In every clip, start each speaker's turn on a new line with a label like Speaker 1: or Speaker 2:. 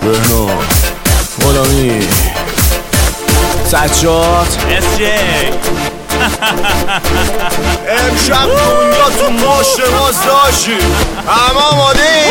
Speaker 1: بهنام غلامی سجاد
Speaker 2: SJ
Speaker 1: امشب دنیا تو ماشه باز داشتی همه آماده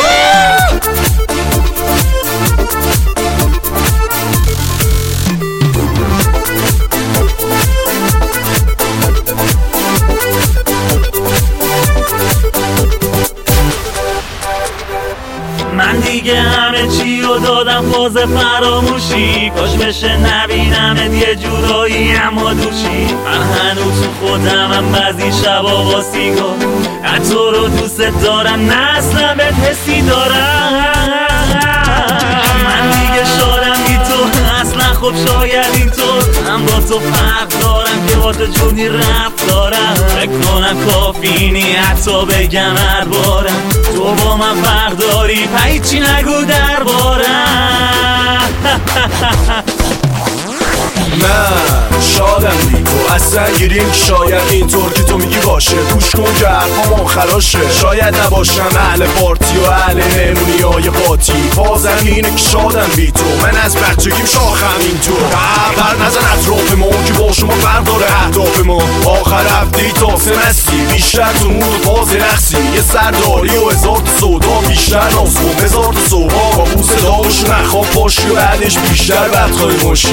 Speaker 2: من دیگه همه چی رو دادم باز فراموشی، کاش بشه نبینمت یه جورایی اما دوشی. من هنوز تو خودمم بعضی شبا با سیگار، نه تو رو دوست دارم نه اصلا بهت حسی دارم. من دیگه شادم بی تو اصلا، خب شاید اینطور من با تو فرق دارم که با تو جونی رفت دارم. فکر کنم کافی نی حتی بگم هر بارم تو با من فرق داری، هیچی نگو دربارم.
Speaker 1: من شادم بی تو اصلا گیریم که شاید اینطور که تو میگی باشه. گوش کن که حرفامون خلاشه، شاید نباشم اهل پارتی و اهل مهمونی های قاطی. بازم اینه که شادم بی تو، من از بچگیم شاخم اینطور. خبر نزن اطراف ما که با شما فرق داره اهداف ما. آخر هفته تا سمستی بیشتر تو مود و باز رقصی، یه سرداری و هزار تا سودا بیشتر ناز کن هزار تا صبح کابوس داغش نخواب باشی و بعدش بیشتر بدخواه باشی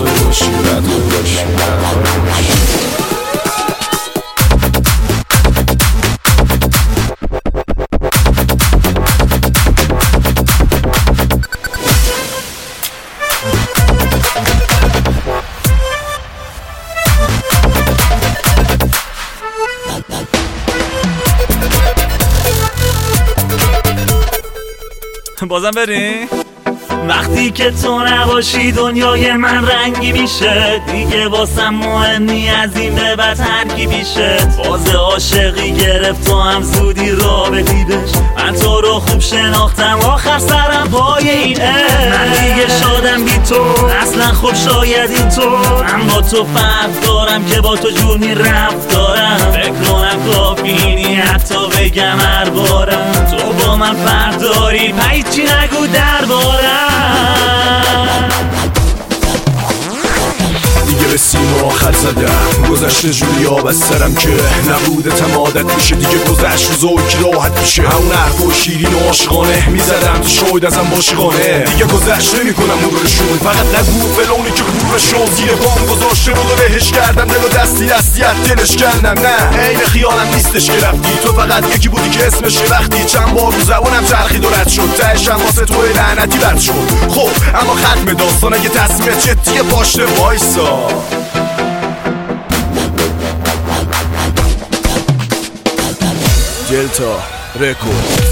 Speaker 2: بازم بریم. وقتی که تو نباشی دنیای من رنگی میشه، دیگه واسم مهمی از این به بعد هرکی بیشه. باز عاشقی گرفت تو هم زودی رابطی بش، من تو رو خوب شناختم آخر سرم پای این عشق. من دیگه شادم بی تو اصلا، خب شاید اینطور من با تو فرق دارم که با تو جونی رفت دارم. فکر کنم کافی نی حتی بگم هر بارم تو با من فرق داری، هیچی نگو دربارم.
Speaker 1: دیگه به سیم آخر زدم، گذشته جوری آب از سرم که نبودتم عادت میشه. دیگه گذشت روزایی که راحت میشه، همون حرف و شیرین و عاشقانه میزدم تو شاید ازم باشقانه. دیگه گذشت نمیکنم نورشون، فقط نگو فلونی که خورشون زیر بام گذاشته رو بهش کردم دل و دستی از دلش کردم. نه عین خیالم نیستش که رفتی، تو فقط یکی بودی که اسمش وقتی چند بار رو زبانم چرخید و رد شد، تهشم واسه تو لعنتی بد شد. خب اما ختم داستان اگه تصمیمت جدیه باشه وایسا. دلتا رکورد